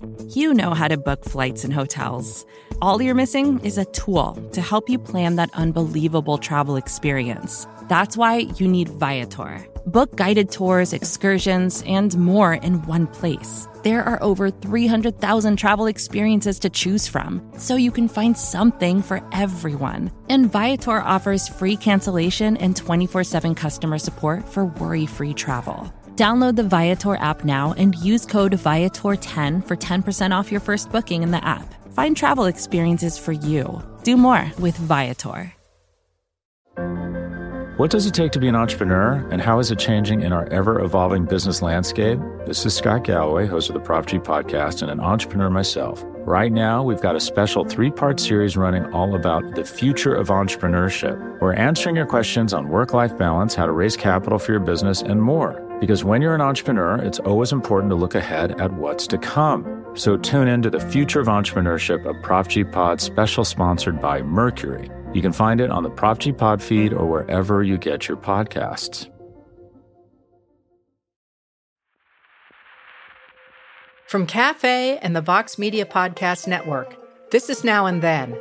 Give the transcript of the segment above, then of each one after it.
You know how to book flights and hotels. All you're missing is a tool to help you plan that unbelievable travel experience. That's why you need Viator. Book guided tours, excursions, and more in one place. There are over 300,000 travel experiences to choose from, so you can find something for everyone. And Viator offers free cancellation and 24/7 customer support for worry-free travel. Download the Viator app now and use code Viator10 for 10% off your first booking in the app. Find travel experiences for you. Do more with Viator. What does it take to be an entrepreneur, and how is it changing in our ever-evolving business landscape? This is Scott Galloway, host of the Prop G Podcast and an entrepreneur myself. Right now, we've got a special 3-part series running all about the future of entrepreneurship. We're answering your questions on work-life balance, how to raise capital for your business, and more. Because when you're an entrepreneur, it's always important to look ahead at what's to come. So tune in to the Future of Entrepreneurship, a Prop G Pod special sponsored by Mercury. You can find it on the Prop G Pod feed or wherever you get your podcasts. From Cafe and the Vox Media Podcast Network, this is Now and Then.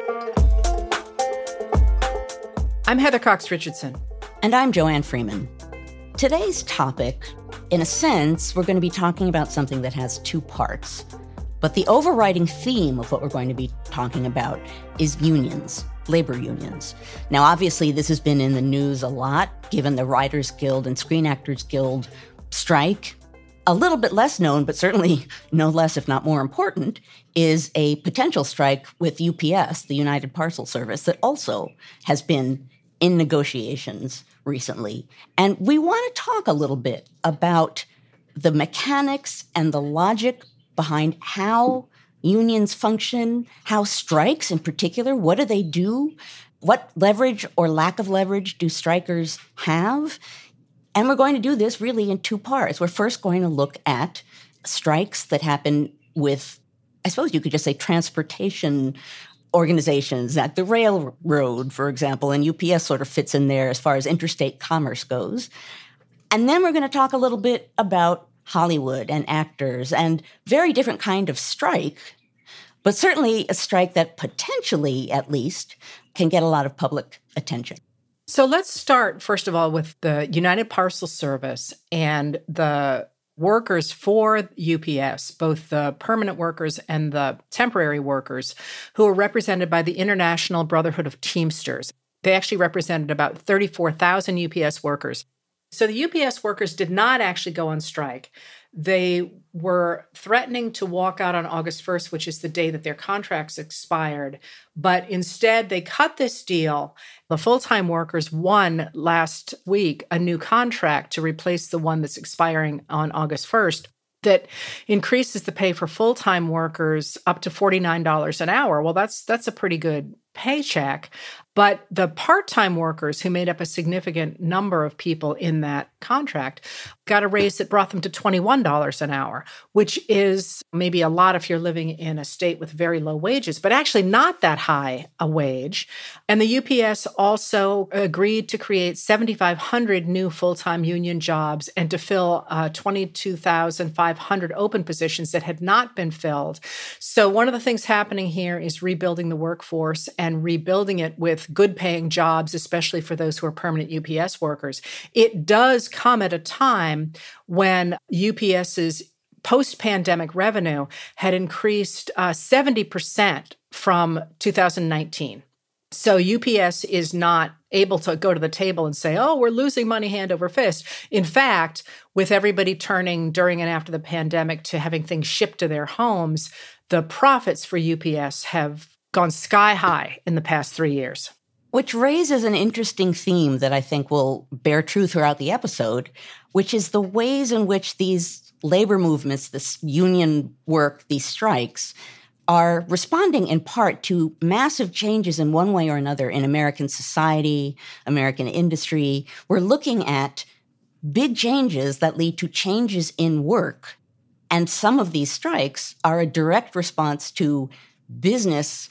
I'm Heather Cox Richardson. And I'm Joanne Freeman. Today's topic, in a sense, we're going to be talking about something that has 2 parts. But the overriding theme of what we're going to be talking about is unions, labor unions. Now, obviously, this has been in the news a lot, given the Writers Guild and Screen Actors Guild strike. A little bit less known, but certainly no less, if not more important, is a potential strike with UPS, the United Parcel Service, that also has been in negotiations recently. And we want to talk a little bit about the mechanics and the logic behind how unions function, how strikes in particular, what do they do? What leverage or lack of leverage do strikers have? And we're going to do this really in 2 parts. We're first going to look at strikes that happen with, I suppose you could just say, transportation organizations, like the railroad, for example, and UPS sort of fits in there as far as interstate commerce goes. And then we're going to talk a little bit about Hollywood and actors and very different kind of strike, but certainly a strike that potentially, at least, can get a lot of public attention. So let's start, first of all, with the United Parcel Service and the workers for UPS, both the permanent workers and the temporary workers, who are represented by the International Brotherhood of Teamsters. They actually represented about 34,000 UPS workers. So the UPS workers did not actually go on strike. They were threatening to walk out on August 1st, which is the day that their contracts expired. But instead, they cut this deal. The full-time workers won last week a new contract to replace the one that's expiring on August 1st that increases the pay for full-time workers up to $49 an hour. Well, that's a pretty good paycheck. But the part-time workers, who made up a significant number of people in that contract, got a raise that brought them to $21 an hour, which is maybe a lot if you're living in a state with very low wages, but actually not that high a wage. And the UPS also agreed to create 7,500 new full-time union jobs and to fill 22,500 open positions that had not been filled. So one of the things happening here is rebuilding the workforce and rebuilding it with good-paying jobs, especially for those who are permanent UPS workers. It does come at a time when UPS's post-pandemic revenue had increased 70% from 2019. So UPS is not able to go to the table and say, oh, we're losing money hand over fist. In fact, with everybody turning during and after the pandemic to having things shipped to their homes, the profits for UPS have gone sky high in the past 3 years. Which raises an interesting theme that I think will bear true throughout the episode, which is the ways in which these labor movements, this union work, these strikes, are responding in part to massive changes in one way or another in American society, American industry. We're looking at big changes that lead to changes in work. And some of these strikes are a direct response to business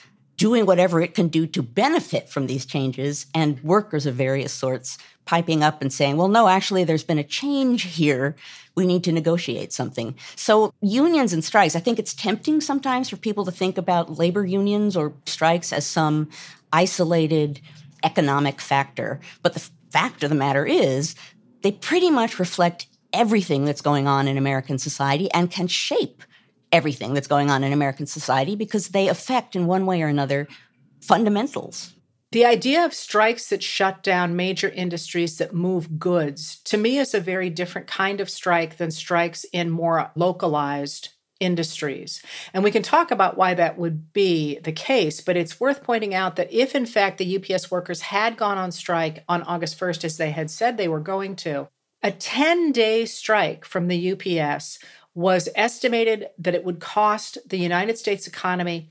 doing whatever it can do to benefit from these changes, and workers of various sorts piping up and saying, well, no, actually, there's been a change here. We need to negotiate something. So unions and strikes, I think it's tempting sometimes for people to think about labor unions or strikes as some isolated economic factor. But the fact of the matter is they pretty much reflect everything that's going on in American society and can shape everything that's going on in American society because they affect, in one way or another, fundamentals. The idea of strikes that shut down major industries that move goods, to me, is a very different kind of strike than strikes in more localized industries. And we can talk about why that would be the case, but it's worth pointing out that if, in fact, the UPS workers had gone on strike on August 1st, as they had said they were going to, a 10-day strike from the UPS was estimated that it would cost the United States economy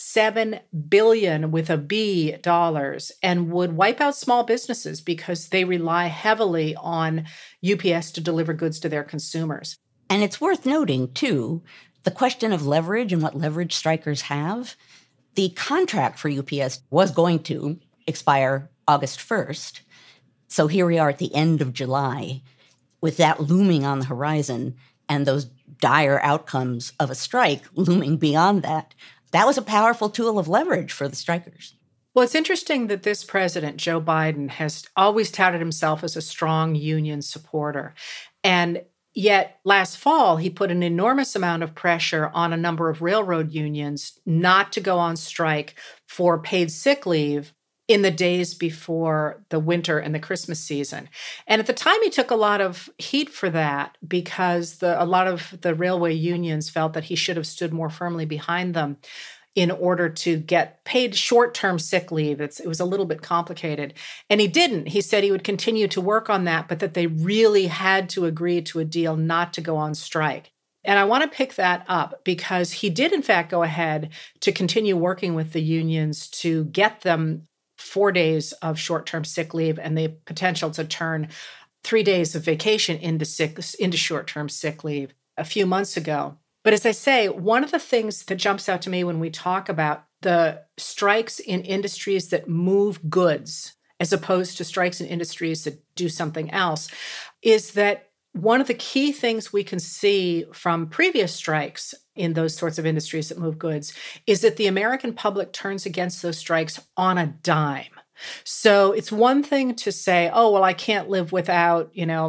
$7 billion with a B dollars and would wipe out small businesses because they rely heavily on UPS to deliver goods to their consumers. And it's worth noting, too, the question of leverage and what leverage strikers have. The contract for UPS was going to expire August 1st. So here we are at the end of July with that looming on the horizon and those dire outcomes of a strike looming beyond that. That was a powerful tool of leverage for the strikers. Well, it's interesting that this president, Joe Biden, has always touted himself as a strong union supporter. And yet last fall, he put an enormous amount of pressure on a number of railroad unions not to go on strike for paid sick leave in the days before the winter and the Christmas season. And at the time, he took a lot of heat for that because a lot of the railway unions felt that he should have stood more firmly behind them in order to get paid short-term sick leave. It was a little bit complicated. And he didn't. He said he would continue to work on that, but that they really had to agree to a deal not to go on strike. And I want to pick that up because he did, in fact, go ahead to continue working with the unions to get them 4 days of short-term sick leave and the potential to turn 3 days of vacation into short-term sick leave a few months ago. But as I say, one of the things that jumps out to me when we talk about the strikes in industries that move goods, as opposed to strikes in industries that do something else, is that one of the key things we can see from previous strikes in those sorts of industries that move goods is that the American public turns against those strikes on a dime. So it's one thing to say, oh, well, I can't live without,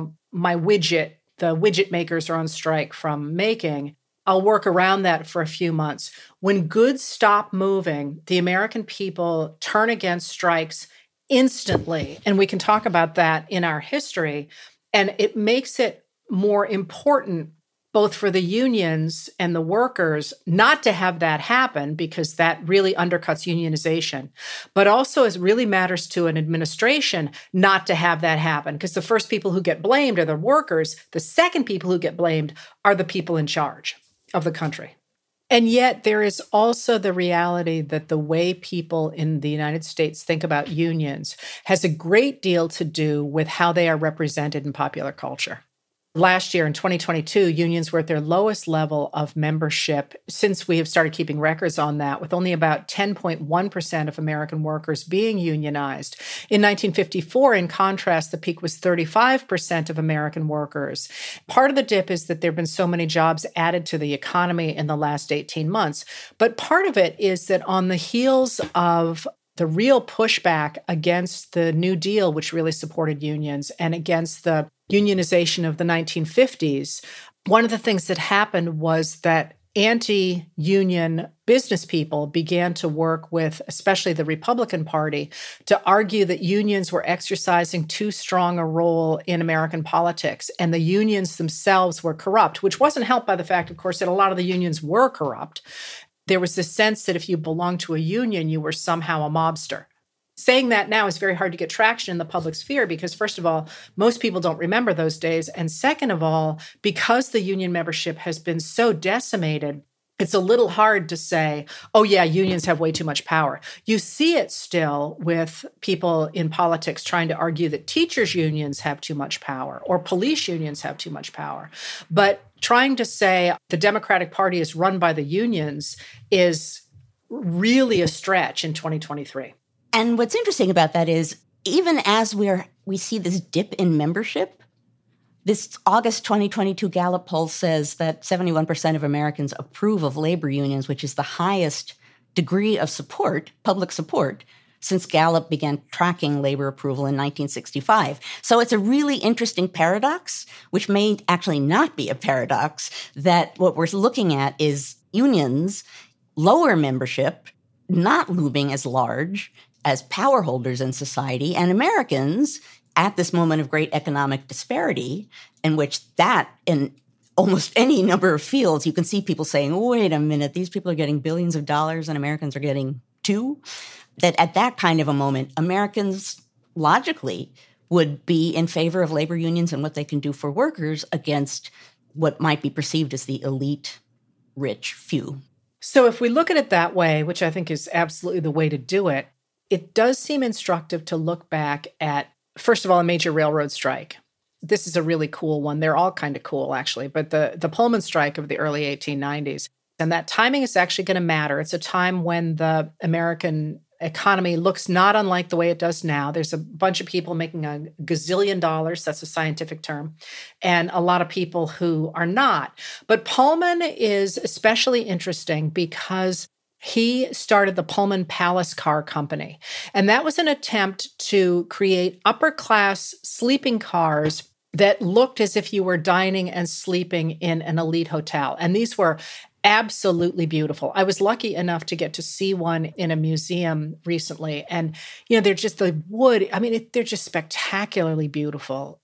my widget. The widget makers are on strike from making. I'll work around that for a few months. When goods stop moving, the American people turn against strikes instantly. And we can talk about that in our history. And it makes it more important, both for the unions and the workers, not to have that happen because that really undercuts unionization. But also it really matters to an administration not to have that happen because the first people who get blamed are the workers. The second people who get blamed are the people in charge of the country. And yet there is also the reality that the way people in the United States think about unions has a great deal to do with how they are represented in popular culture. Last year in 2022, unions were at their lowest level of membership since we have started keeping records on that, with only about 10.1% of American workers being unionized. In 1954, in contrast, the peak was 35% of American workers. Part of the dip is that there have been so many jobs added to the economy in the last 18 months. But part of it is that on the heels of the real pushback against the New Deal, which really supported unions, and against the unionization of the 1950s, one of the things that happened was that anti-union business people began to work with, especially the Republican Party, to argue that unions were exercising too strong a role in American politics, and the unions themselves were corrupt, which wasn't helped by the fact, of course, that a lot of the unions were corrupt. There was this sense that if you belonged to a union, you were somehow a mobster. Saying that now is very hard to get traction in the public sphere because, first of all, most people don't remember those days. And second of all, because the union membership has been so decimated, it's a little hard to say, oh, yeah, unions have way too much power. You see it still with people in politics trying to argue that teachers' unions have too much power or police unions have too much power. But trying to say the Democratic Party is run by the unions is really a stretch in 2023. And what's interesting about that is even as we see this dip in membership, this August 2022 Gallup poll says that 71% of Americans approve of labor unions, which is the highest degree of support, public support, since Gallup began tracking labor approval in 1965. So it's a really interesting paradox, which may actually not be a paradox, that what we're looking at is unions, lower membership, not looming as large as power holders in society, and Americans at this moment of great economic disparity, in which that in almost any number of fields, you can see people saying, wait a minute, these people are getting billions of dollars and Americans are getting $2. That at that kind of a moment, Americans logically would be in favor of labor unions and what they can do for workers against what might be perceived as the elite, rich few. So if we look at it that way, which I think is absolutely the way to do it, it does seem instructive to look back at, first of all, a major railroad strike. This is a really cool one. They're all kind of cool, actually, but the Pullman strike of the early 1890s. And that timing is actually going to matter. It's a time when the American economy looks not unlike the way it does now. There's a bunch of people making a gazillion dollars. That's a scientific term. And a lot of people who are not. But Pullman is especially interesting because he started the Pullman Palace Car Company. And that was an attempt to create upper-class sleeping cars that looked as if you were dining and sleeping in an elite hotel. And these were absolutely beautiful. I was lucky enough to get to see one in a museum recently. And, they're just the wood. I mean, they're just spectacularly beautiful.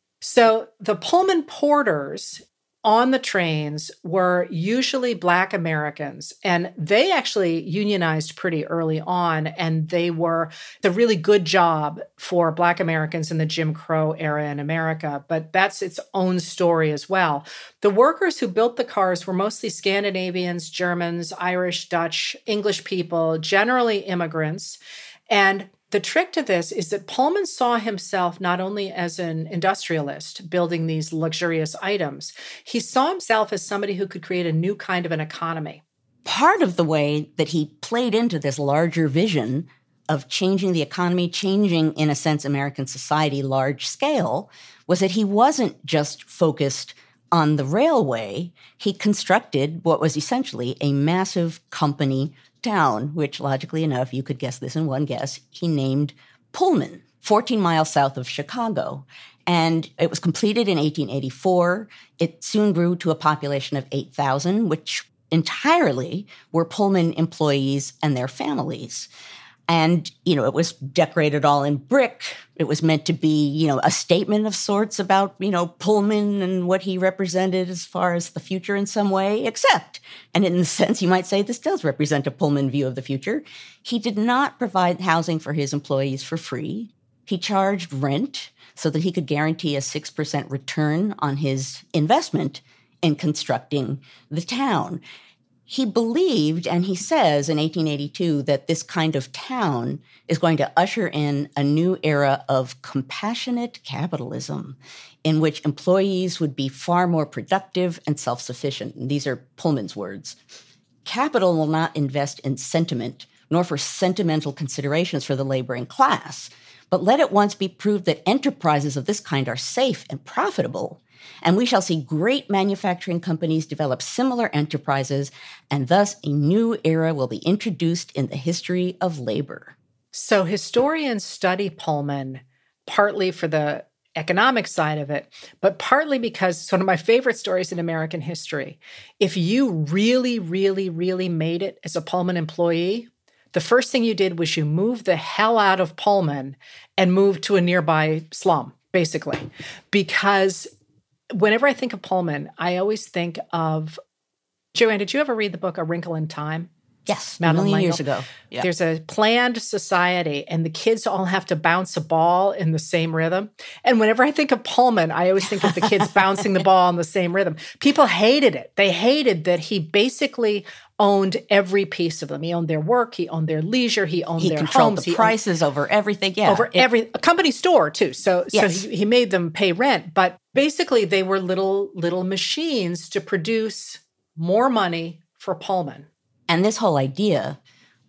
So the Pullman porters on the trains were usually Black Americans, and they actually unionized pretty early on, and they were the really good job for Black Americans in the Jim Crow era in America, but that's its own story as well. The workers who built the cars were mostly Scandinavians, Germans, Irish, Dutch, English people, generally immigrants, and the trick to this is that Pullman saw himself not only as an industrialist building these luxurious items, he saw himself as somebody who could create a new kind of an economy. Part of the way that he played into this larger vision of changing the economy, changing, in a sense, American society large scale, was that he wasn't just focused on the railway. He constructed what was essentially a massive company town, which logically enough, you could guess this in one guess, he named Pullman, 14 miles south of Chicago. And it was completed in 1884. It soon grew to a population of 8,000, which entirely were Pullman employees and their families. And, it was decorated all in brick. It was meant to be, a statement of sorts about, Pullman and what he represented as far as the future in some way, except, and in a sense, you might say this does represent a Pullman view of the future, he did not provide housing for his employees for free. He charged rent so that he could guarantee a 6% return on his investment in constructing the town. He believed, and he says in 1882, that this kind of town is going to usher in a new era of compassionate capitalism in which employees would be far more productive and self-sufficient. And these are Pullman's words. Capital will not invest in sentiment, nor for sentimental considerations for the laboring class, but let it once be proved that enterprises of this kind are safe and profitable, and we shall see great manufacturing companies develop similar enterprises, and thus a new era will be introduced in the history of labor. So historians study Pullman partly for the economic side of it, but partly because it's one of my favorite stories in American history. If you really, really, really made it as a Pullman employee, the first thing you did was you moved the hell out of Pullman and moved to a nearby slum, basically. Because whenever I think of Pullman, I always think of, Joanne, did you ever read the book A Wrinkle in Time? Yes, a million years ago. Yeah. There's a planned society, and the kids all have to bounce a ball in the same rhythm. And whenever I think of Pullman, I always think of the kids bouncing the ball in the same rhythm. People hated it. They hated that he basically owned every piece of them. He owned their work. He owned their leisure. He owned their homes. He controlled the prices over everything. Yeah, a company store too. So yes. he made them pay rent. But basically, they were little machines to produce more money for Pullman. And this whole idea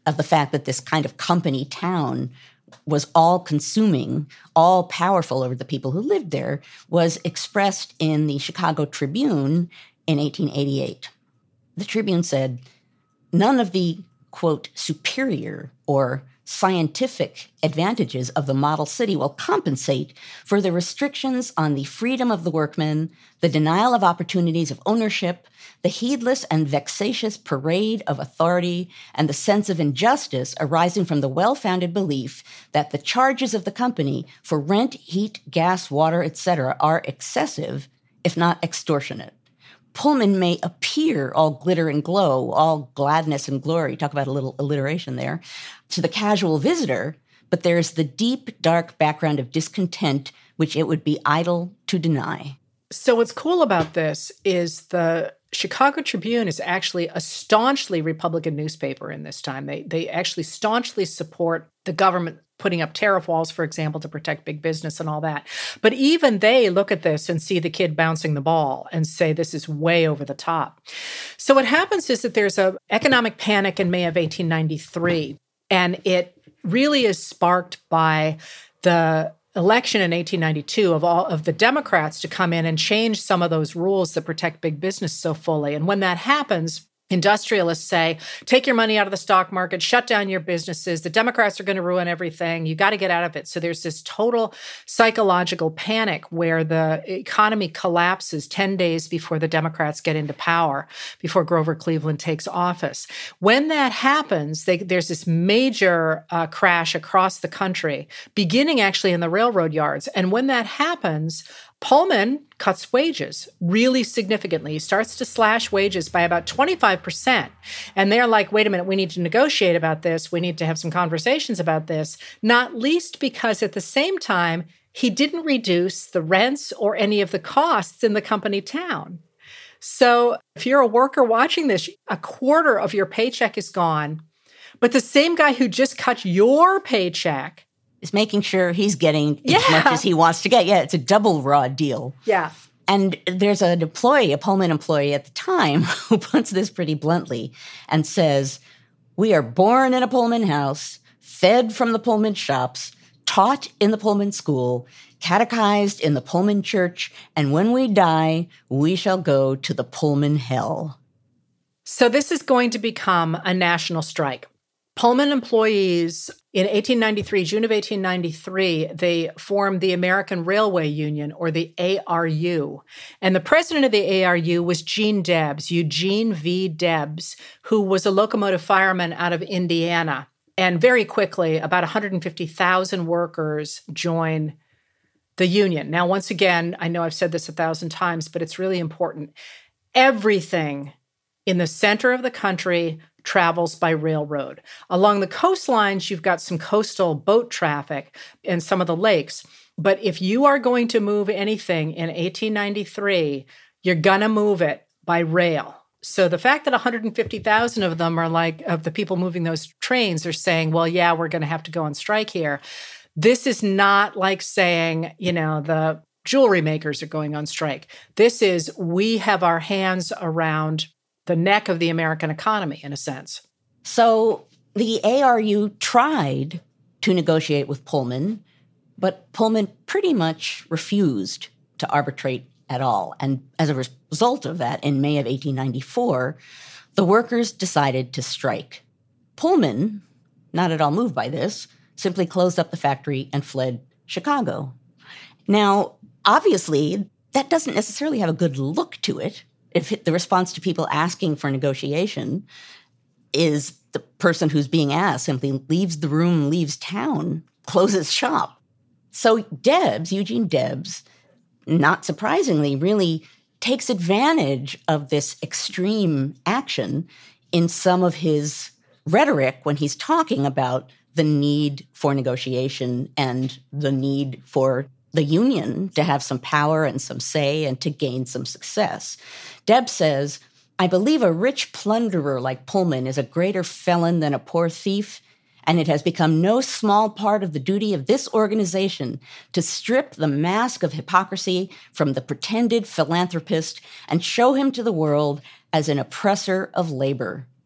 of the fact that this kind of company town was all-consuming, all-powerful over the people who lived there, was expressed in the Chicago Tribune in 1888. The Tribune said, none of the, quote, superior or scientific advantages of the model city will compensate for the restrictions on the freedom of the workmen, the denial of opportunities of ownership, the heedless and vexatious parade of authority, and the sense of injustice arising from the well-founded belief that the charges of the company for rent, heat, gas, water, etc. are excessive, if not extortionate. Pullman may appear all glitter and glow, all gladness and glory, talk about a little alliteration there, to the casual visitor, but there's the deep, dark background of discontent which it would be idle to deny. So what's cool about this is the Chicago Tribune is actually a staunchly Republican newspaper in this time. They actually staunchly support the government putting up tariff walls, for example, to protect big business and all that. But even they look at this and see the kid bouncing the ball and say this is way over the top. So what happens is that there's an economic panic in May of 1893, and it really is sparked by the election in 1892 of all of the Democrats to come in and change some of those rules that protect big business so fully. And when that happens, industrialists say, take your money out of the stock market, shut down your businesses. The Democrats are going to ruin everything. You got to get out of it. So there's this total psychological panic where the economy collapses 10 days before the Democrats get into power, before Grover Cleveland takes office. When that happens, there's this major crash across the country, beginning actually in the railroad yards. And when that happens, Pullman cuts wages really significantly. He starts to slash wages by about 25%. And they're like, wait a minute, we need to negotiate about this. We need to have some conversations about this, not least because at the same time, he didn't reduce the rents or any of the costs in the company town. So if you're a worker watching this, a quarter of your paycheck is gone. But the same guy who just cut your paycheck is making sure he's getting as much as he wants to get. Yeah, it's a double raw deal. Yeah. And there's an employee, a Pullman employee at the time, who puts this pretty bluntly and says, we are born in a Pullman house, fed from the Pullman shops, taught in the Pullman school, catechized in the Pullman church, and when we die, we shall go to the Pullman hell. So this is going to become a national strike. Pullman employees in 1893, June of 1893, they formed the American Railway Union, or the ARU. And the president of the ARU was Gene Debs, Eugene V. Debs, who was a locomotive fireman out of Indiana. And very quickly, about 150,000 workers join the union. Now, once again, I know I've said this 1,000 times, but it's really important. Everything in the center of the country travels by railroad. Along the coastlines, you've got some coastal boat traffic and some of the lakes. But if you are going to move anything in 1893, you're going to move it by rail. So the fact that 150,000 of them are like, of the people moving those trains are saying, well, yeah, we're going to have to go on strike here. This is not like saying, the jewelry makers are going on strike. This is, we have our hands around the neck of the American economy, in a sense. So the ARU tried to negotiate with Pullman, but Pullman pretty much refused to arbitrate at all. And as a result of that, in May of 1894, the workers decided to strike. Pullman, not at all moved by this, simply closed up the factory and fled Chicago. Now, obviously, that doesn't necessarily have a good look to it. If the response to people asking for negotiation is the person who's being asked simply leaves the room, leaves town, closes shop. So Debs, Eugene Debs, not surprisingly, really takes advantage of this extreme action in some of his rhetoric when he's talking about the need for negotiation and the need for the union to have some power and some say and to gain some success. Debs says, I believe a rich plunderer like Pullman is a greater felon than a poor thief, and it has become no small part of the duty of this organization to strip the mask of hypocrisy from the pretended philanthropist and show him to the world as an oppressor of labor.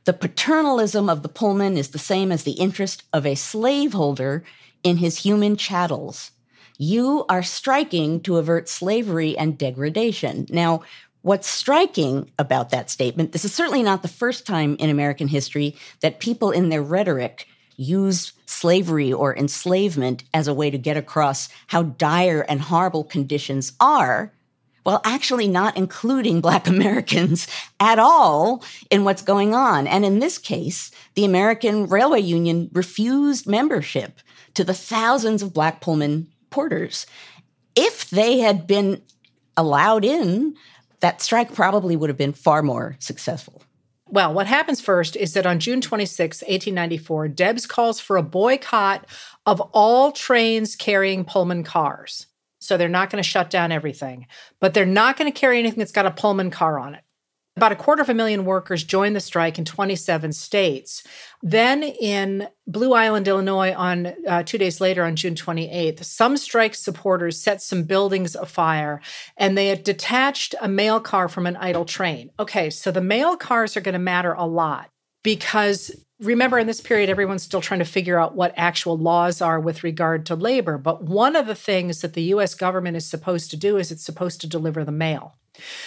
The paternalism of the Pullman is the same as the interest of a slaveholder in his human chattels. You are striking to avert slavery and degradation. Now, what's striking about that statement, this is certainly not the first time in American history that people in their rhetoric use slavery or enslavement as a way to get across how dire and horrible conditions are, while actually not including Black Americans at all in what's going on. And in this case, the American Railway Union refused membership to the thousands of Black Pullman porters. If they had been allowed in, that strike probably would have been far more successful. Well, what happens first is that on June 26, 1894, Debs calls for a boycott of all trains carrying Pullman cars. So they're not going to shut down everything, but they're not going to carry anything that's got a Pullman car on it. About 250,000 workers joined the strike in 27 states. Then in Blue Island, Illinois, on 2 days later, on June 28th, some strike supporters set some buildings afire, and they had detached a mail car from an idle train. Okay, so the mail cars are going to matter a lot because remember, in this period, everyone's still trying to figure out what actual laws are with regard to labor. But one of the things that the U.S. government is supposed to do is it's supposed to deliver the mail.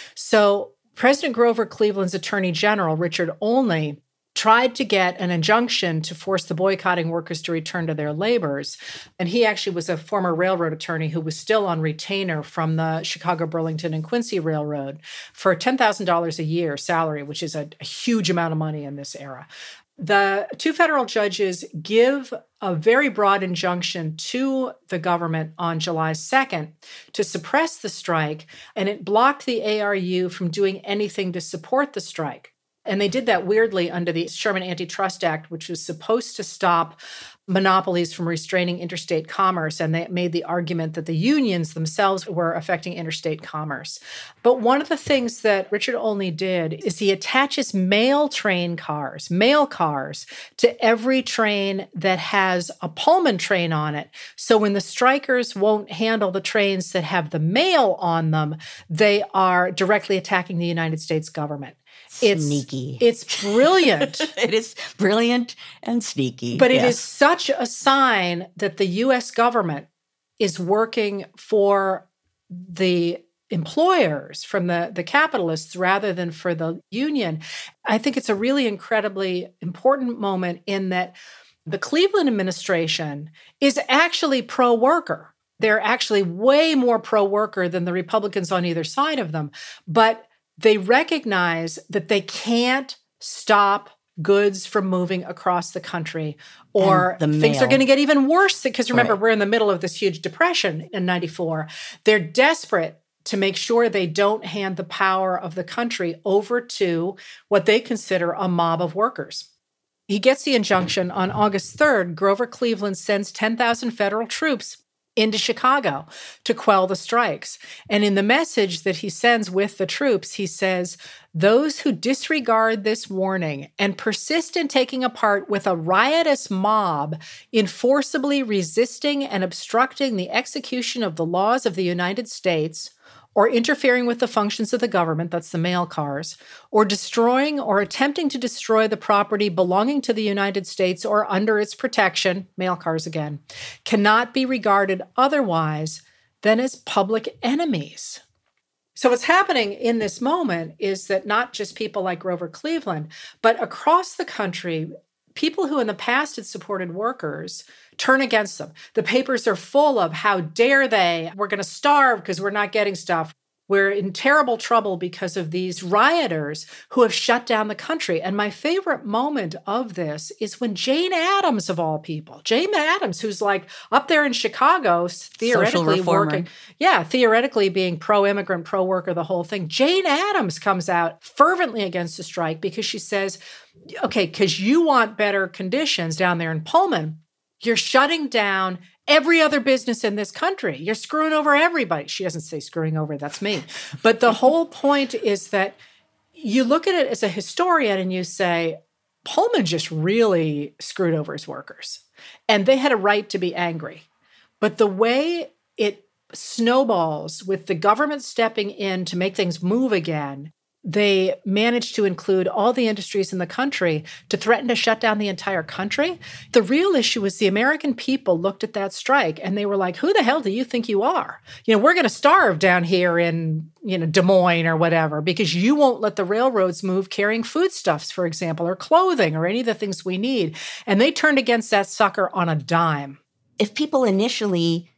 So President Grover Cleveland's Attorney General, Richard Olney, tried to get an injunction to force the boycotting workers to return to their labors. And he actually was a former railroad attorney who was still on retainer from the Chicago, Burlington, and Quincy Railroad for $10,000 a year salary, which is a huge amount of money in this era. The two federal judges give a very broad injunction to the government on July 2nd to suppress the strike, and it blocked the ARU from doing anything to support the strike. And they did that weirdly under the Sherman Antitrust Act, which was supposed to stop monopolies from restraining interstate commerce. And they made the argument that the unions themselves were affecting interstate commerce. But one of the things that Richard Olney did is he attaches mail cars, to every train that has a Pullman train on it. So when the strikers won't handle the trains that have the mail on them, they are directly attacking the United States government. It's sneaky. It's brilliant. It is brilliant and sneaky. But it is such a sign that the U.S. government is working for the employers, from the capitalists, rather than for the union. I think it's a really incredibly important moment in that the Cleveland administration is actually pro-worker. They're actually way more pro-worker than the Republicans on either side of them. But they recognize that they can't stop goods from moving across the country, or things are going to get even worse. Because remember, we're in the middle of this huge depression in 94. They're desperate to make sure they don't hand the power of the country over to what they consider a mob of workers. He gets the injunction on August 3rd. Grover Cleveland sends 10,000 federal troops into Chicago to quell the strikes. And in the message that he sends with the troops, he says, "Those who disregard this warning and persist in taking a part with a riotous mob in forcibly resisting and obstructing the execution of the laws of the United States, or interfering with the functions of the government," that's the mail cars, "or destroying or attempting to destroy the property belonging to the United States or under its protection," mail cars again, "cannot be regarded otherwise than as public enemies." So what's happening in this moment is that not just people like Grover Cleveland, but across the country, people who in the past had supported workers turn against them. The papers are full of, how dare they? We're going to starve because we're not getting stuff. We're in terrible trouble because of these rioters who have shut down the country. And my favorite moment of this is when Jane Addams, of all people, Jane Addams, who's like up there in Chicago, theoretically working, theoretically being pro-immigrant, pro-worker, the whole thing. Jane Addams comes out fervently against the strike because she says, okay, because you want better conditions down there in Pullman, you're shutting down every other business in this country. You're screwing over everybody. She doesn't say screwing over, that's me. But the whole point is that you look at it as a historian and you say, Pullman just really screwed over his workers. And they had a right to be angry. But the way it snowballs with the government stepping in to make things move again, they managed to include all the industries in the country to threaten to shut down the entire country. The real issue was the American people looked at that strike and they were like, who the hell do you think you are? We're going to starve down here in, Des Moines or whatever, because you won't let the railroads move carrying foodstuffs, for example, or clothing or any of the things we need. And they turned against that sucker on a dime. If people initially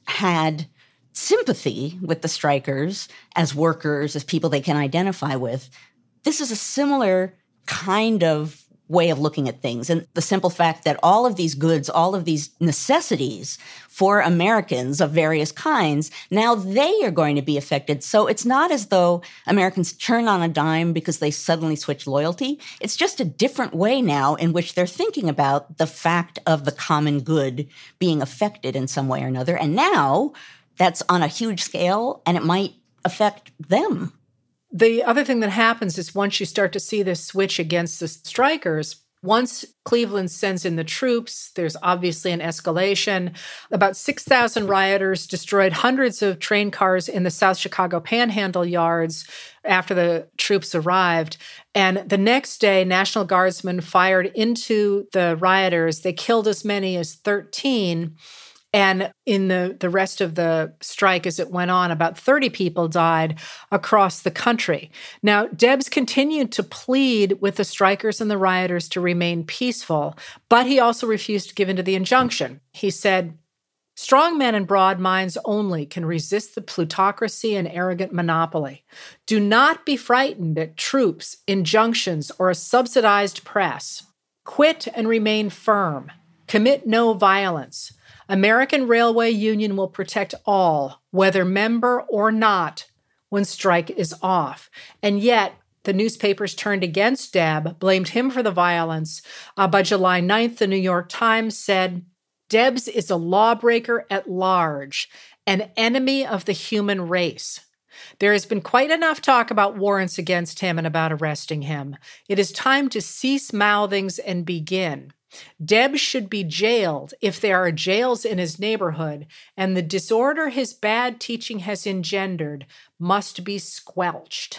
had sympathy with the strikers as workers, as people they can identify with, this is a similar kind of way of looking at things. And the simple fact that all of these goods, all of these necessities for Americans of various kinds, now they are going to be affected. So it's not as though Americans turn on a dime because they suddenly switch loyalty. It's just a different way now in which they're thinking about the fact of the common good being affected in some way or another. And now that's on a huge scale, and it might affect them. The other thing that happens is once you start to see this switch against the strikers, once Cleveland sends in the troops, there's obviously an escalation. About 6,000 rioters destroyed hundreds of train cars in the South Chicago Panhandle yards after the troops arrived. And the next day, National Guardsmen fired into the rioters. They killed as many as 13. And in the rest of the strike, as it went on, about 30 people died across the country. Now, Debs continued to plead with the strikers and the rioters to remain peaceful, but he also refused to give in to the injunction. He said, "Strong men and broad minds only can resist the plutocracy and arrogant monopoly. Do not be frightened at troops, injunctions, or a subsidized press. Quit and remain firm. Commit no violence. American Railway Union will protect all, whether member or not, when strike is off." And yet, the newspapers turned against Deb, blamed him for the violence. By July 9th, the New York Times said, "Debs is a lawbreaker at large, an enemy of the human race. There has been quite enough talk about warrants against him and about arresting him. It is time to cease mouthings and begin. Debs should be jailed if there are jails in his neighborhood, and the disorder his bad teaching has engendered must be squelched."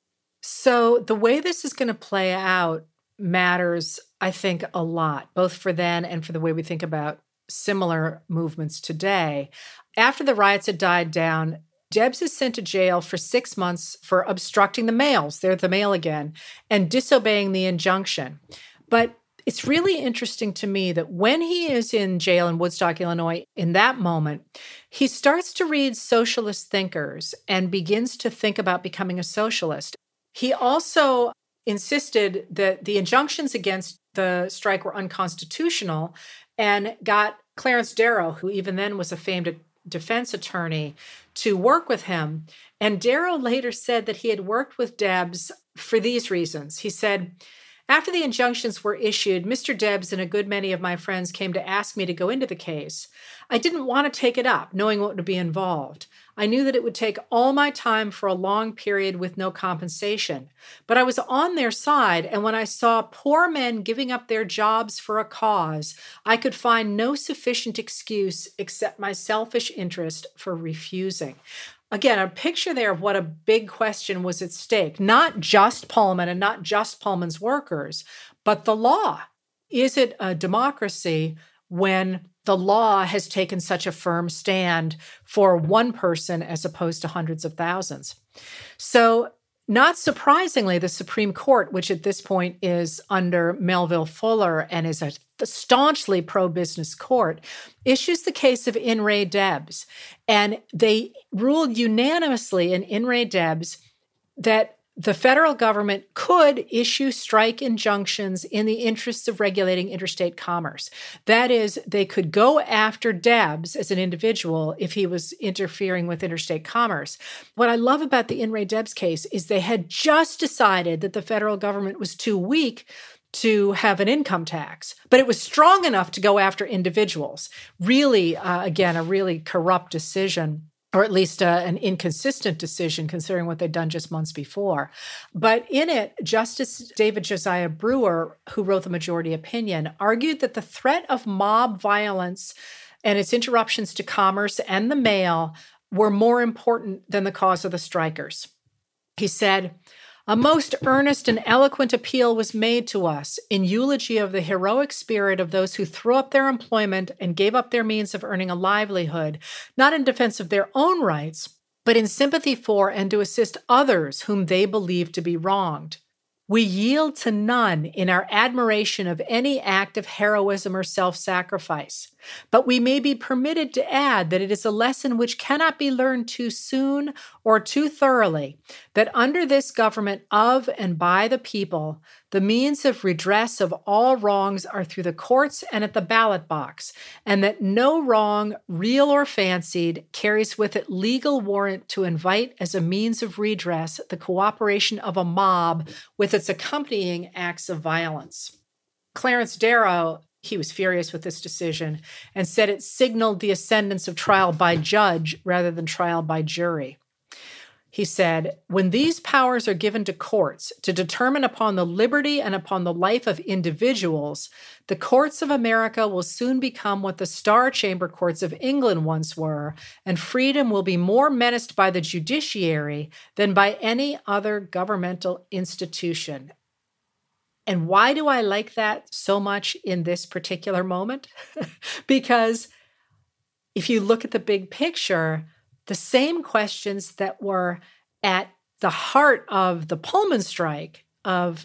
So the way this is going to play out matters, I think, a lot, both for then and for the way we think about similar movements today. After the riots had died down, Debs is sent to jail for 6 months for obstructing the mails, there's the mail again, and disobeying the injunction. But it's really interesting to me that when he is in jail in Woodstock, Illinois, in that moment, he starts to read socialist thinkers and begins to think about becoming a socialist. He also insisted that the injunctions against the strike were unconstitutional and got Clarence Darrow, who even then was a famed defense attorney, to work with him. And Darrow later said that he had worked with Debs for these reasons. He said, "After the injunctions were issued, Mr. Debs and a good many of my friends came to ask me to go into the case. I didn't want to take it up, knowing what would be involved. I knew that it would take all my time for a long period with no compensation. But I was on their side, and when I saw poor men giving up their jobs for a cause, I could find no sufficient excuse except my selfish interest for refusing." Again, a picture there of what a big question was at stake. Not just Pullman and not just Pullman's workers, but the law. Is it a democracy when the law has taken such a firm stand for one person as opposed to hundreds of thousands? So, not surprisingly, the Supreme Court, which at this point is under Melville Fuller and is a staunchly pro-business court, issues the case of In re Debs. And they ruled unanimously in re Debs that the federal government could issue strike injunctions in the interests of regulating interstate commerce. That is, they could go after Debs as an individual if he was interfering with interstate commerce. What I love about the In re Debs case is they had just decided that the federal government was too weak to have an income tax, but it was strong enough to go after individuals. Really, again, a really corrupt decision, or at least an inconsistent decision considering what they'd done just months before. But in it, Justice David Josiah Brewer, who wrote the majority opinion, argued that the threat of mob violence and its interruptions to commerce and the mail were more important than the cause of the strikers. He said, A most earnest and eloquent appeal was made to us in eulogy of the heroic spirit of those who threw up their employment and gave up their means of earning a livelihood, not in defense of their own rights, but in sympathy for and to assist others whom they believed to be wronged. We yield to none in our admiration of any act of heroism or self-sacrifice, but we may be permitted to add that it is a lesson which cannot be learned too soon or too thoroughly, that under this government of and by the people, the means of redress of all wrongs are through the courts and at the ballot box, and that no wrong, real or fancied, carries with it legal warrant to invite as a means of redress the cooperation of a mob with its accompanying acts of violence. Clarence Darrow, he was furious with this decision and said it signaled the ascendance of trial by judge rather than trial by jury. He said, when these powers are given to courts to determine upon the liberty and upon the life of individuals, the courts of America will soon become what the Star Chamber courts of England once were, and freedom will be more menaced by the judiciary than by any other governmental institution. And why do I like that so much in this particular moment? Because if you look at the big picture, the same questions that were at the heart of the Pullman strike of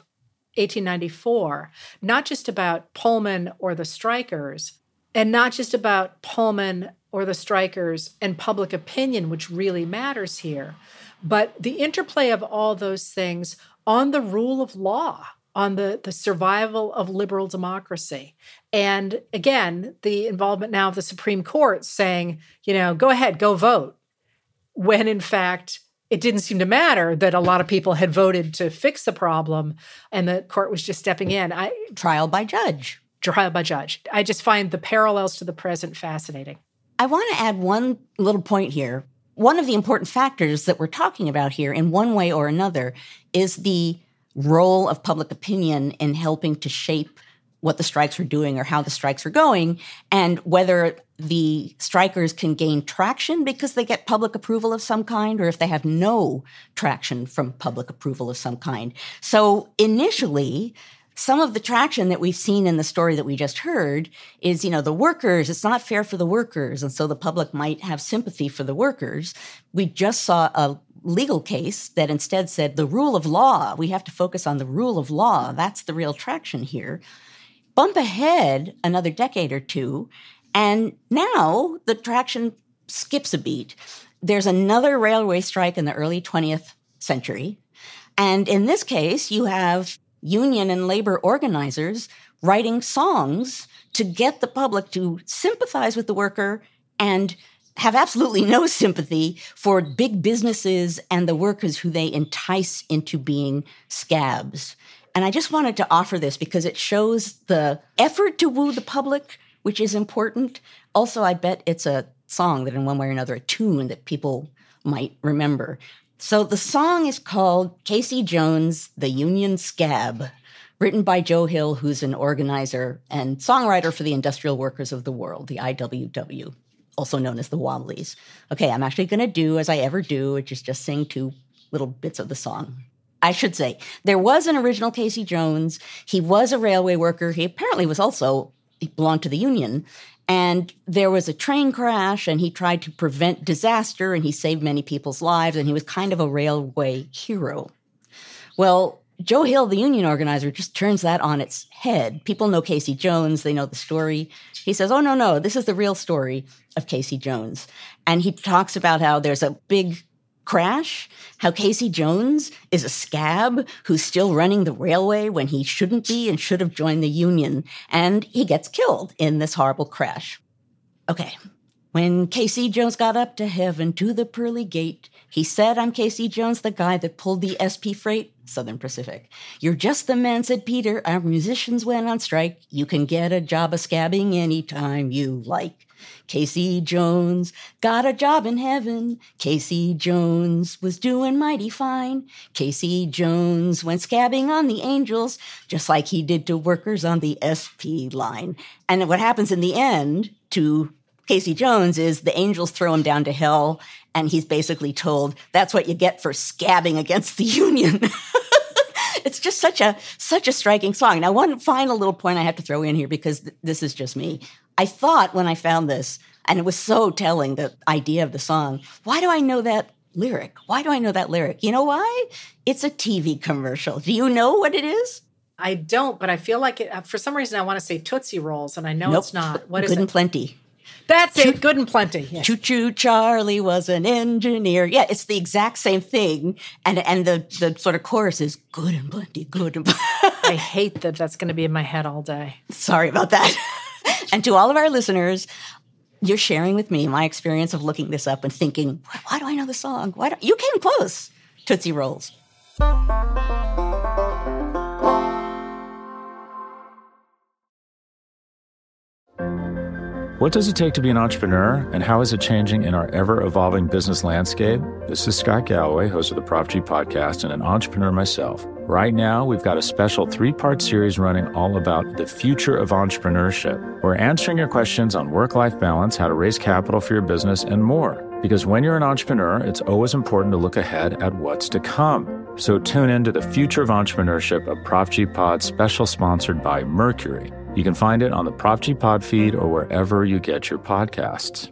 1894, not just about Pullman or the strikers, and not just about Pullman or the strikers and public opinion, which really matters here, but the interplay of all those things on the rule of law, on the survival of liberal democracy. And again, the involvement now of the Supreme Court saying, go ahead, go vote. When in fact, it didn't seem to matter that a lot of people had voted to fix the problem and the court was just stepping in. Trial by judge. Trial by judge. I just find the parallels to the present fascinating. I want to add one little point here. One of the important factors that we're talking about here in one way or another is the role of public opinion in helping to shape what the strikes are doing or how the strikes are going, and whether the strikers can gain traction because they get public approval of some kind, or if they have no traction from public approval of some kind. So initially, some of the traction that we've seen in the story that we just heard is, the workers, it's not fair for the workers, and so the public might have sympathy for the workers. We just saw a legal case that instead said the rule of law, we have to focus on the rule of law. That's the real traction here. Bump ahead another decade or two, and now the traction skips a beat. There's another railway strike in the early 20th century, and in this case, you have union and labor organizers writing songs to get the public to sympathize with the worker and have absolutely no sympathy for big businesses and the workers who they entice into being scabs. And I just wanted to offer this because it shows the effort to woo the public, which is important. Also, I bet it's a song that in one way or another, a tune that people might remember. So the song is called Casey Jones, the Union Scab, written by Joe Hill, who's an organizer and songwriter for the Industrial Workers of the World, the IWW, also known as the Wobblies. Okay, I'm actually going to do as I ever do, which is just sing two little bits of the song. I should say, there was an original Casey Jones. He was a railway worker. He apparently he belonged to the union. And there was a train crash, and he tried to prevent disaster, and he saved many people's lives, and he was kind of a railway hero. Well, Joe Hill, the union organizer, just turns that on its head. People know Casey Jones. They know the story. He says, oh, no, this is the real story of Casey Jones. And he talks about how there's a big crash, how Casey Jones is a scab who's still running the railway when he shouldn't be and should have joined the union, and he gets killed in this horrible crash. Okay. When Casey Jones got up to heaven to the pearly gate, he said, I'm Casey Jones, the guy that pulled the SP freight, Southern Pacific. You're just the man, said Peter. Our musicians went on strike. You can get a job of scabbing anytime you like. Casey Jones got a job in heaven. Casey Jones was doing mighty fine. Casey Jones went scabbing on the angels, just like he did to workers on the SP line. And what happens in the end to Casey Jones is the angels throw him down to hell, and he's basically told, that's what you get for scabbing against the union. It's just such a striking song. Now, one final little point I have to throw in here, because this is just me. I thought when I found this, and it was so telling, the idea of the song, why do I know that lyric? Why do I know that lyric? You know why? It's a TV commercial. Do you know what it is? I don't, but I feel like it, for some reason I want to say Tootsie Rolls, and I know It's not. What is it? Good and Plenty. That's it. Good and Plenty. Yes. Choo-choo, Charlie was an engineer. Yeah, it's the exact same thing. And the sort of chorus is good and plenty, good and plenty. I hate that that's going to be in my head all day. Sorry about that. And to all of our listeners, you're sharing with me my experience of looking this up and thinking, why do I know the song? You came close. Tootsie Rolls. What does it take to be an entrepreneur, and how is it changing in our ever-evolving business landscape? This is Scott Galloway, host of the Prop G podcast and an entrepreneur myself. Right now, we've got a special 3-part series running all about the future of entrepreneurship. We're answering your questions on work-life balance, how to raise capital for your business, and more. Because when you're an entrepreneur, it's always important to look ahead at what's to come. So tune in to the Future of Entrepreneurship, a Prop G pod special sponsored by Mercury. You can find it on the Prop G Pod feed or wherever you get your podcasts.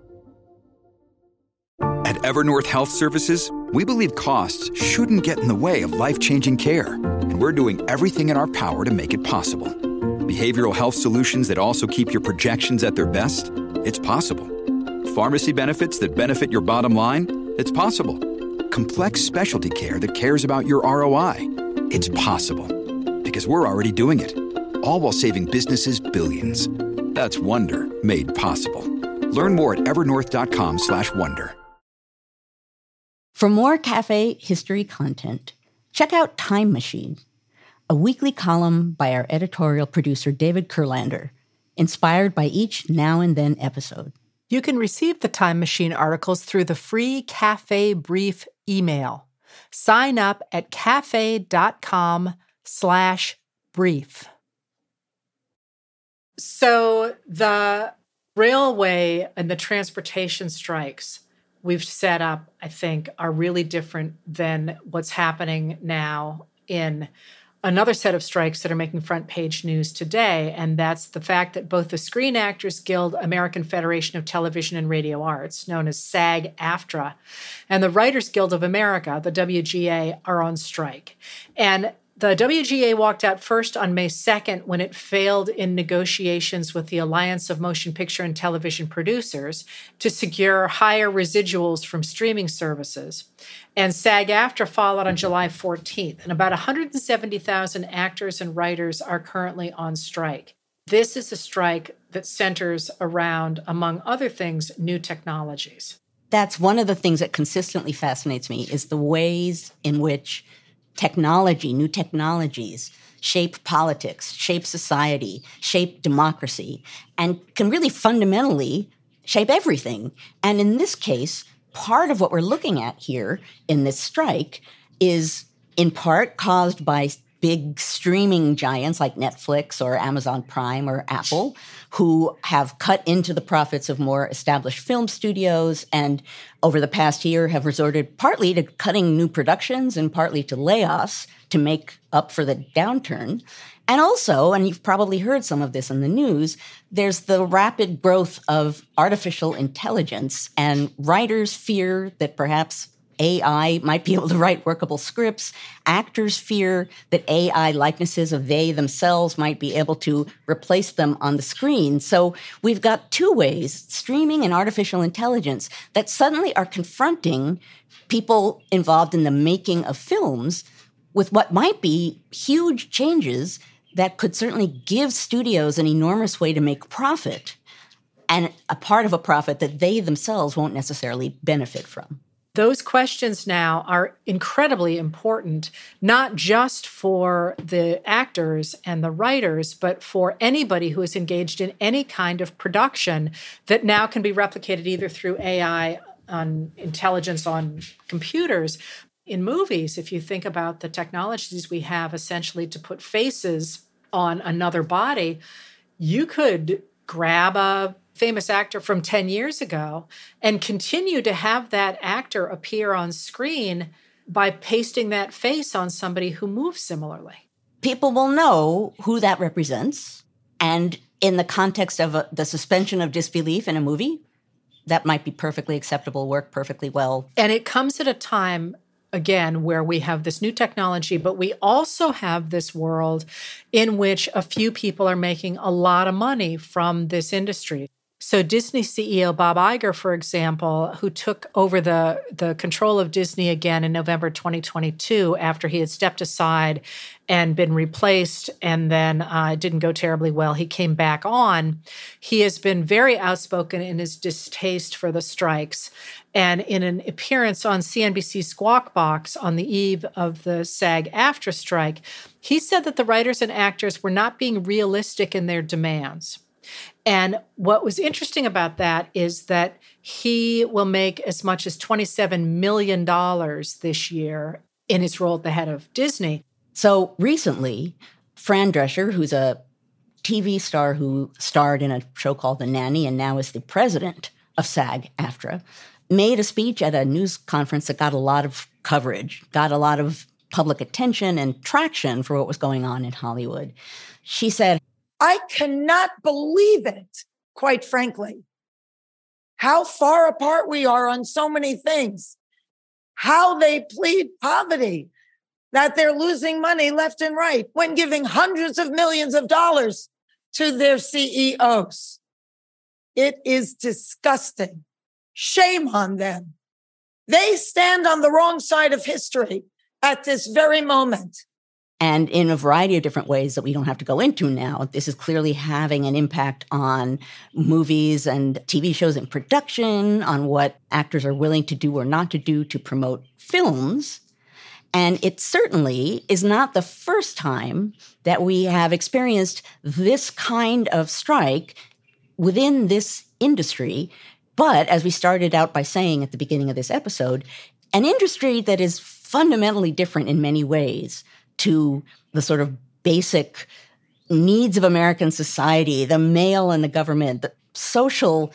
At Evernorth Health Services, we believe costs shouldn't get in the way of life-changing care, and we're doing everything in our power to make it possible. Behavioral health solutions that also keep your projections at their best? It's possible. Pharmacy benefits that benefit your bottom line? It's possible. Complex specialty care that cares about your ROI? It's possible. Because we're already doing it. All while saving businesses billions. That's Wonder made possible. Learn more at evernorth.com/wonder. For more Cafe History content, check out Time Machine, a weekly column by our editorial producer David Kurlander, inspired by each Now and Then episode. You can receive the Time Machine articles through the free Cafe Brief email. Sign up at cafe.com/brief. So the railway and the transportation strikes we've set up, I think, are really different than what's happening now in another set of strikes that are making front page news today, and that's the fact that both the Screen Actors Guild, American Federation of Television and Radio Arts, known as SAG-AFTRA, and the Writers Guild of America, the WGA, are on strike. And the WGA walked out first on May 2nd when it failed in negotiations with the Alliance of Motion Picture and Television Producers to secure higher residuals from streaming services. And SAG-AFTRA followed on July 14th. And about 170,000 actors and writers are currently on strike. This is a strike that centers around, among other things, new technologies. That's one of the things that consistently fascinates me, is the ways in which technology, new technologies, shape politics, shape society, shape democracy, and can really fundamentally shape everything. And in this case, part of what we're looking at here in this strike is in part caused by big streaming giants like Netflix or Amazon Prime or Apple, who have cut into the profits of more established film studios and over the past year have resorted partly to cutting new productions and partly to layoffs to make up for the downturn. And also, and you've probably heard some of this in the news, there's the rapid growth of artificial intelligence, and writers fear that perhaps AI might be able to write workable scripts. Actors fear that AI likenesses of they themselves might be able to replace them on the screen. So we've got two ways, streaming and artificial intelligence, that suddenly are confronting people involved in the making of films with what might be huge changes that could certainly give studios an enormous way to make profit, and a part of a profit that they themselves won't necessarily benefit from. Those questions now are incredibly important, not just for the actors and the writers, but for anybody who is engaged in any kind of production that now can be replicated either through AI, on intelligence on computers. In movies, if you think about the technologies we have essentially to put faces on another body, you could grab a famous actor from 10 years ago and continue to have that actor appear on screen by pasting that face on somebody who moves similarly. People will know who that represents. And in the context of the suspension of disbelief in a movie, that might be perfectly acceptable, work perfectly well. And it comes at a time, again, where we have this new technology, but we also have this world in which a few people are making a lot of money from this industry. So Disney CEO Bob Iger, for example, who took over the control of Disney again in November 2022 after he had stepped aside and been replaced, and then it didn't go terribly well. He came back on. He has been very outspoken in his distaste for the strikes. And in an appearance on CNBC Squawk Box on the eve of the SAG-AFTRA strike, he said that the writers and actors were not being realistic in their demands. And what was interesting about that is that he will make as much as $27 million this year in his role at the head of Disney. So recently, Fran Drescher, who's a TV star who starred in a show called The Nanny and now is the president of SAG-AFTRA, made a speech at a news conference that got a lot of coverage, got a lot of public attention and traction for what was going on in Hollywood. She said, I cannot believe it, quite frankly, how far apart we are on so many things, how they plead poverty, that they're losing money left and right when giving hundreds of millions of dollars to their CEOs. It is disgusting. Shame on them. They stand on the wrong side of history at this very moment. And in a variety of different ways that we don't have to go into now, this is clearly having an impact on movies and TV shows in production, on what actors are willing to do or not to do to promote films. And it certainly is not the first time that we have experienced this kind of strike within this industry. But as we started out by saying at the beginning of this episode, an industry that is fundamentally different in many ways to the sort of basic needs of American society, the mail and the government, the social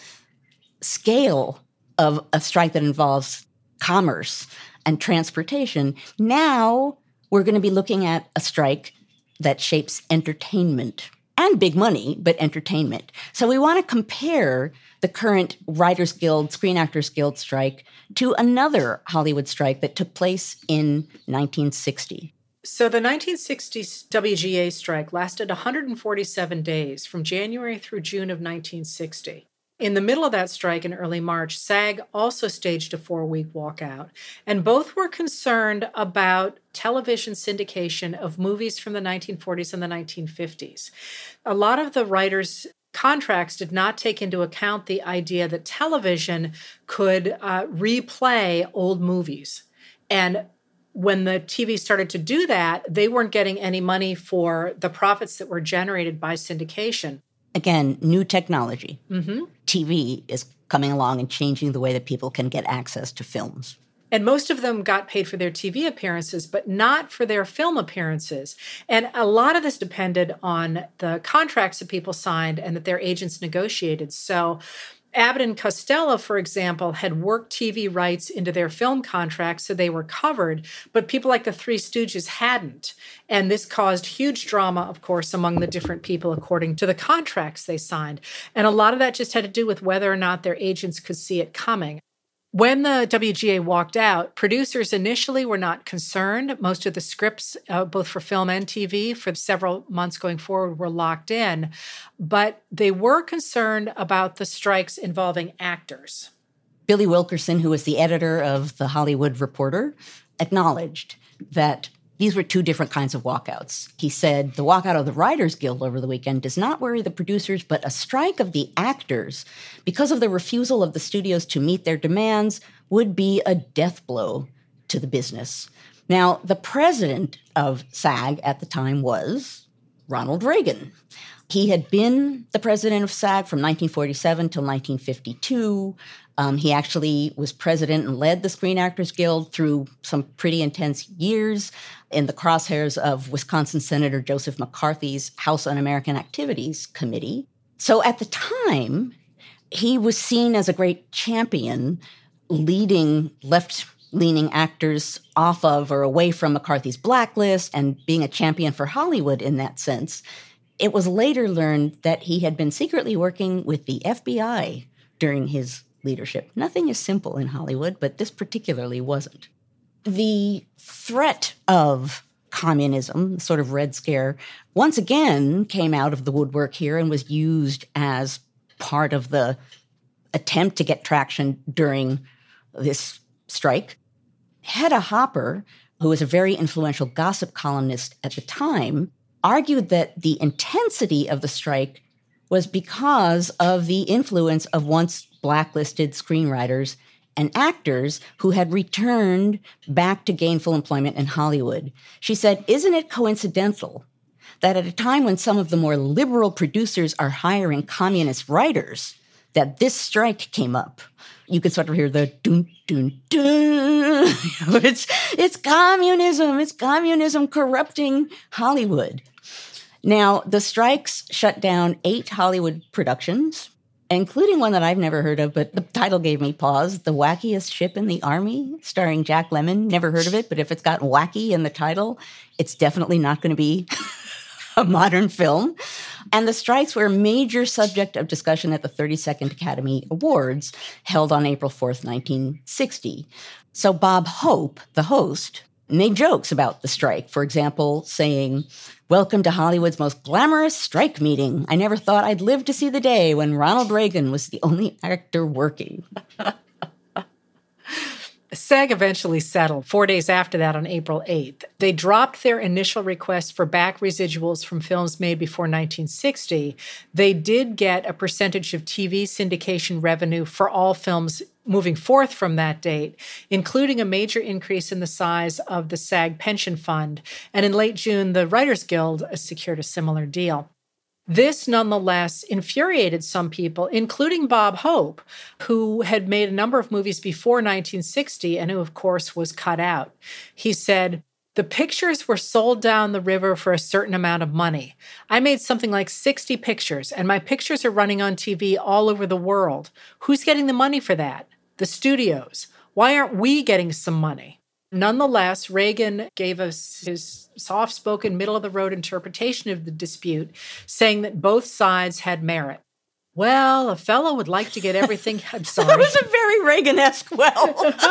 scale of a strike that involves commerce and transportation. Now we're going to be looking at a strike that shapes entertainment and big money, but entertainment. So we want to compare the current Writers Guild, Screen Actors Guild strike to another Hollywood strike that took place in 1960. So the 1960s WGA strike lasted 147 days from January through June of 1960. In the middle of that strike in early March, SAG also staged a 4-week walkout, and both were concerned about television syndication of movies from the 1940s and the 1950s. A lot of the writers' contracts did not take into account the idea that television could replay old movies. And when the TV started to do that, they weren't getting any money for the profits that were generated by syndication. Again, new technology. Mm-hmm. TV is coming along and changing the way that people can get access to films. And most of them got paid for their TV appearances, but not for their film appearances. And a lot of this depended on the contracts that people signed and that their agents negotiated. So Abbott and Costello, for example, had worked TV rights into their film contracts, so they were covered, but people like the Three Stooges hadn't. And this caused huge drama, of course, among the different people according to the contracts they signed. And a lot of that just had to do with whether or not their agents could see it coming. When the WGA walked out, producers initially were not concerned. Most of the scripts, both for film and TV, for several months going forward were locked in. But they were concerned about the strikes involving actors. Billy Wilkerson, who was the editor of The Hollywood Reporter, acknowledged that these were two different kinds of walkouts. He said, the walkout of the Writers Guild over the weekend does not worry the producers, but a strike of the actors, because of the refusal of the studios to meet their demands, would be a death blow to the business. Now, the president of SAG at the time was Ronald Reagan. He had been the president of SAG from 1947 till 1952. He actually was president and led the Screen Actors Guild through some pretty intense years in the crosshairs of Wisconsin Senator Joseph McCarthy's House Un-American Activities Committee. So at the time, he was seen as a great champion leading left leaning actors off of or away from McCarthy's blacklist and being a champion for Hollywood in that sense. It was later learned that he had been secretly working with the FBI during his leadership. Nothing is simple in Hollywood, but this particularly wasn't. The threat of communism, the sort of Red Scare, once again came out of the woodwork here and was used as part of the attempt to get traction during this strike. Hedda Hopper, who was a very influential gossip columnist at the time, argued that the intensity of the strike was because of the influence of once blacklisted screenwriters and actors who had returned back to gainful employment in Hollywood. She said, "Isn't it coincidental that at a time when some of the more liberal producers are hiring communist writers, that this strike came up?" You can sort of hear the dun, dun, dun. It's communism. It's communism corrupting Hollywood. Now, the strikes shut down 8 Hollywood productions, including one that I've never heard of, but the title gave me pause, The Wackiest Ship in the Army, starring Jack Lemmon. Never heard of it, but if it's got wacky in the title, it's definitely not going to be a modern film. And the strikes were a major subject of discussion at the 32nd Academy Awards, held on April 4th, 1960. So Bob Hope, the host, made jokes about the strike, for example, saying, "Welcome to Hollywood's most glamorous strike meeting. I never thought I'd live to see the day when Ronald Reagan was the only actor working." SAG eventually settled 4 days after that on April 8th. They dropped their initial request for back residuals from films made before 1960. They did get a percentage of TV syndication revenue for all films moving forth from that date, including a major increase in the size of the SAG pension fund. And in late June, the Writers Guild secured a similar deal. This, nonetheless, infuriated some people, including Bob Hope, who had made a number of movies before 1960 and who, of course, was cut out. He said, "The pictures were sold down the river for a certain amount of money. I made something like 60 pictures, and my pictures are running on TV all over the world. Who's getting the money for that? The studios. Why aren't we getting some money?" Nonetheless, Reagan gave us his soft-spoken, middle-of-the-road interpretation of the dispute, saying that both sides had merit. "Well, a fellow would like to get everything..." I'm sorry. That was a very Reagan-esque well.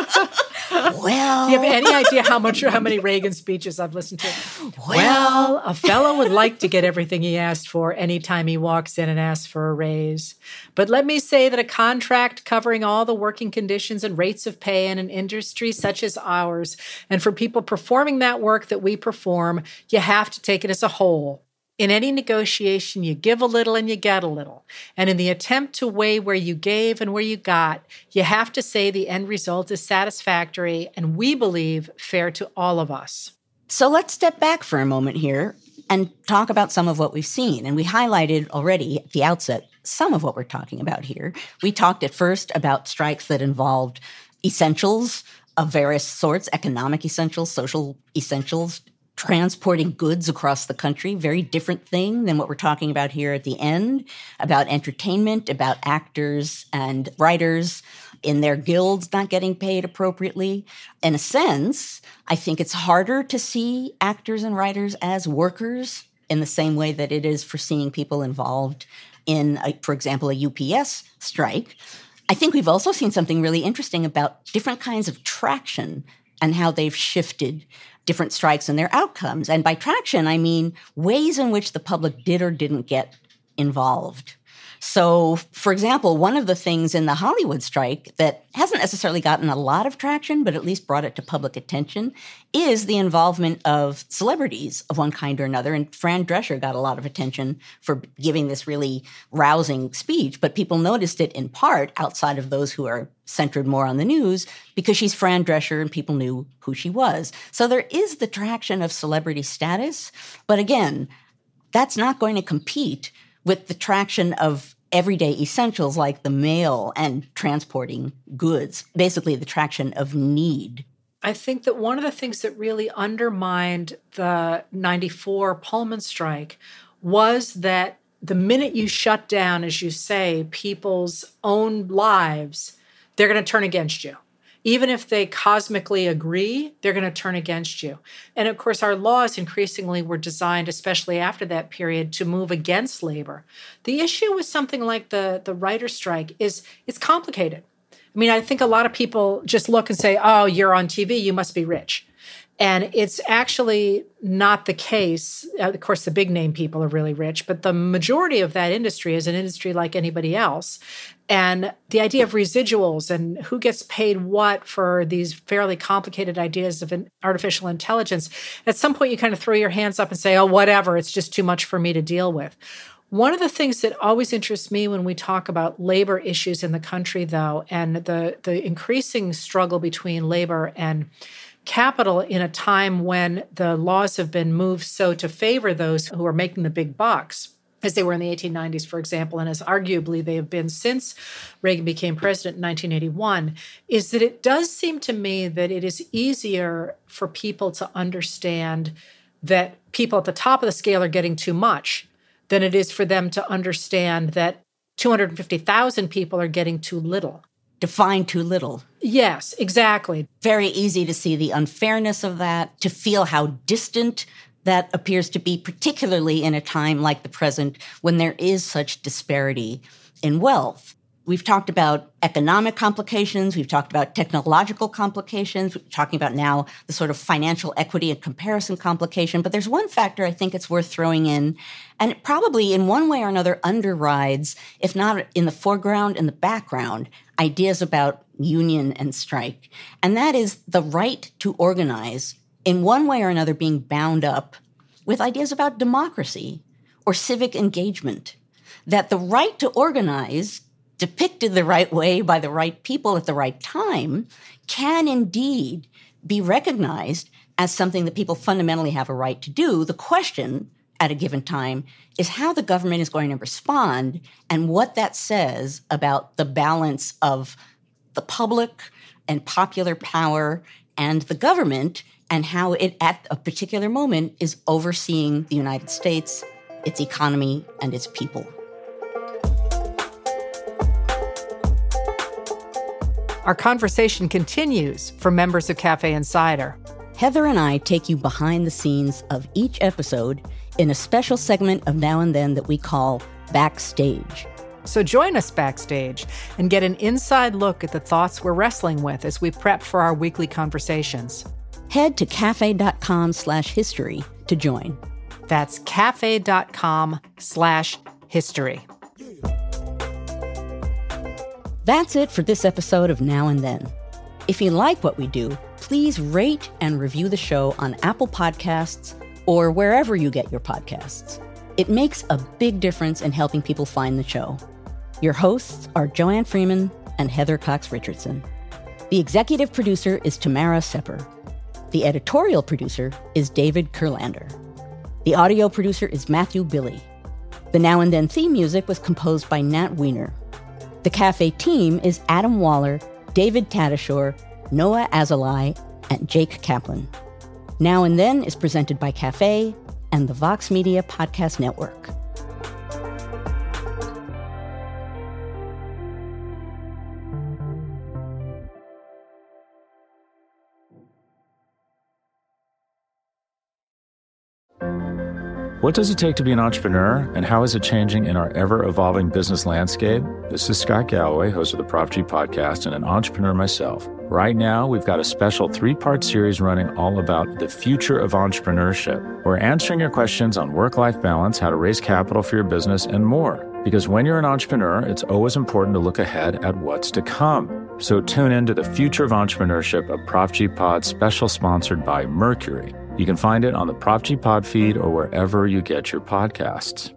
Do you have any idea how many Reagan speeches I've listened to? Well, a fellow would like to get everything he asked for anytime he walks in and asks for a raise. But let me say that a contract covering all the working conditions and rates of pay in an industry such as ours, and for people performing that work that we perform, you have to take it as a whole. In any negotiation, you give a little and you get a little. And in the attempt to weigh where you gave and where you got, you have to say the end result is satisfactory and, we believe, fair to all of us. So let's step back for a moment here and talk about some of what we've seen. And we highlighted already at the outset some of what we're talking about here. We talked at first about strikes that involved essentials of various sorts, economic essentials, social essentials, transporting goods across the country, very different thing than what we're talking about here at the end, about entertainment, about actors and writers in their guilds not getting paid appropriately. In a sense, I think it's harder to see actors and writers as workers in the same way that it is for seeing people involved in, for example, a UPS strike. I think we've also seen something really interesting about different kinds of traction and how they've shifted different strikes and their outcomes. And by traction, I mean ways in which the public did or didn't get involved. So, for example, one of the things in the Hollywood strike that hasn't necessarily gotten a lot of traction, but at least brought it to public attention, is the involvement of celebrities of one kind or another. And Fran Drescher got a lot of attention for giving this really rousing speech, but people noticed it in part outside of those who are centered more on the news because she's Fran Drescher and people knew who she was. So there is the traction of celebrity status, but again, that's not going to compete with the traction of everyday essentials like the mail and transporting goods, basically the traction of need. I think that one of the things that really undermined the 94 Pullman strike was that the minute you shut down, as you say, people's own lives, they're going to turn against you. Even if they cosmically agree, they're going to turn against you. And of course, our laws increasingly were designed, especially after that period, to move against labor. The issue with something like the writer's strike is it's complicated. I mean, I think a lot of people just look and say, oh, you're on TV, you must be rich. And it's actually not the case. Of course, the big name people are really rich, but the majority of that industry is an industry like anybody else. And the idea of residuals and who gets paid what for these fairly complicated ideas of artificial intelligence, at some point you kind of throw your hands up and say, oh, whatever, it's just too much for me to deal with. One of the things that always interests me when we talk about labor issues in the country, though, and the increasing struggle between labor and capital in a time when the laws have been moved so to favor those who are making the big bucks, as they were in the 1890s, for example, and as arguably they have been since Reagan became president in 1981, is that it does seem to me that it is easier for people to understand that people at the top of the scale are getting too much than it is for them to understand that 250,000 people are getting too little. Define too little. Yes, exactly. Very easy to see the unfairness of that, to feel how distant that appears to be, particularly in a time like the present when there is such disparity in wealth. We've talked about economic complications. We've talked about technological complications. We're talking about now the sort of financial equity and comparison complication. But there's one factor I think it's worth throwing in, and it probably in one way or another underrides, if not in the foreground, in the background, ideas about union and strike. And that is the right to organize in one way or another being bound up with ideas about democracy or civic engagement. That the right to organize, depicted the right way by the right people at the right time, can indeed be recognized as something that people fundamentally have a right to do. The question at a given time is how the government is going to respond and what that says about the balance of the public and popular power and the government and how it at a particular moment is overseeing the United States, its economy, and its people. Our conversation continues for members of Cafe Insider. Heather and I take you behind the scenes of each episode in a special segment of Now and Then that we call Backstage. So join us backstage and get an inside look at the thoughts we're wrestling with as we prep for our weekly conversations. Head to cafe.com/history to join. That's cafe.com/history. That's it for this episode of Now and Then. If you like what we do, please rate and review the show on Apple Podcasts or wherever you get your podcasts. It makes a big difference in helping people find the show. Your hosts are Joanne Freeman and Heather Cox Richardson. The executive producer is Tamara Sepper. The editorial producer is David Kurlander. The audio producer is Matthew Billy. The Now and Then theme music was composed by Nat Weiner. The Cafe team is Adam Waller, David Tadashore, Noah Azalai, and Jake Kaplan. Now and Then is presented by Cafe and the Vox Media Podcast Network. What does it take to be an entrepreneur, and how is it changing in our ever-evolving business landscape? This is Scott Galloway, host of the Prop G podcast and an entrepreneur myself. Right now, we've got a special 3-part series running all about the future of entrepreneurship. We're answering your questions on work-life balance, how to raise capital for your business, and more. Because when you're an entrepreneur, it's always important to look ahead at what's to come. So tune in to the Future of Entrepreneurship, a Prop G pod special sponsored by Mercury. You can find it on the Prop G Pod feed or wherever you get your podcasts.